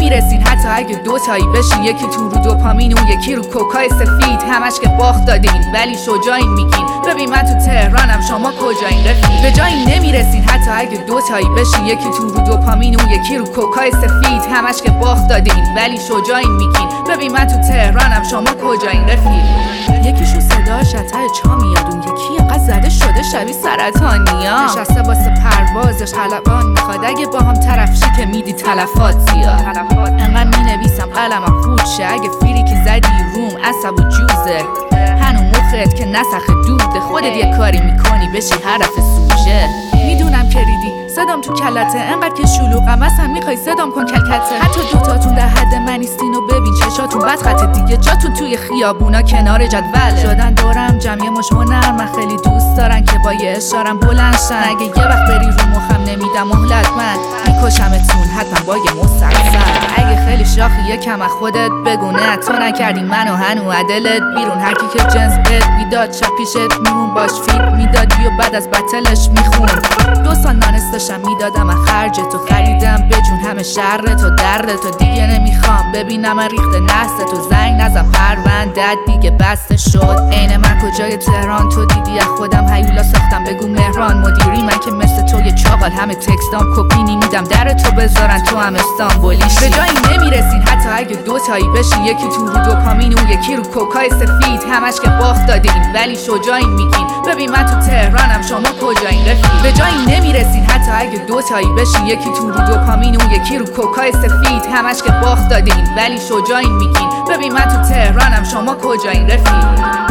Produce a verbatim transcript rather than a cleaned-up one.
نمیرسین حتی اگه دو تایی بشین، یکی تو رو دوپامین اون یکی رو کوکای سفید. همش که باخت دادین ولی شجاعین میگین، ببین من تو تهرانم شما کجایین رفیق. به جایی نمیرسین حتی اگه دو تایی بشین، یکی تو رو دوپامین اون یکی رو کوکای سفید. همش که باخت دادین ولی شجاعین میگین، ببین من تو تهرانم شما کجایین رفیق. یکیشو صداش از ته چا میاد، اون یکی انقدر زده شده شبیه سرطانیا. نشسته واسه پروازش طلبان میخواد، اگه با هم طرف شی که میدی تلفات زیاد. انقدر مینویسم قلمم خورد شه، اگه فیری که زدی روم عصب و جوزه. هنو مخت که نسخ دوده، خودت یه کاری میکنی بشی حرف سوژه. میدونم که ریدی صدام تو کلته، انقدر که شلوغم اصلا میخوای صدام کن کلکته. حتی دوتاتون در حد من نیستین و ببین چشاتون بد خط دیگه، جاتون توی خیابونا کنار جدوله. شدن دورم جمعی مشمو نرم، خیلی دوست دارن که با یه اشارم بلند شن. اگه یه وقت بری رو مخم نمیدم مهلت، من میکشمتون حتما با یه مسلسل. اگه خیلی شاخی یکم از خودت بگو نه، تو نکردی منو هنو عدلت بیرون. هرکی که جنس بهت میداد شب پیشت میمون باش فیت میدادی و بعد از بتلش میخون. دو سال نانستشم میدادم از خرج تو، خریدم بجون همه شر تو درد تو. دیگه نمیخوام ببینم ریخته نسل تو، زنگ نزن پروندت دیگه بسته شد. عین من کجای تهران تو دیدی از خودم هیولا ساختم، بگو مهران مدیری من که مثل تو یه چاقال. همه تکستام کپی نمیدم در تو بذارن تو هم استانبولیشی. به جایی نمیرسین حتی اگه دو تایی بشین، یکی تو رو دوپامین اون یکی رو کوکای سفید. همش که باخت دادین ولی شجاعین میگین، ببین من تو تهرانم شما کجایین رفیق. به جایی نمیرسین حتی اگه دو تایی بشین، یکی تو رو دوپامین اون یکی رو کوکای سفید. همش که باخت دادین ولی شجاعین میگین، ببین من تو تهرانم شما کجایین رفیق.